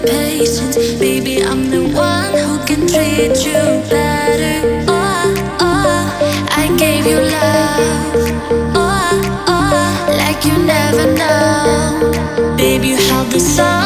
patience. Baby, I'm the one who can treat you better. Oh, oh, I gave you love. Oh, oh, like you never know. Baby, you held the sun.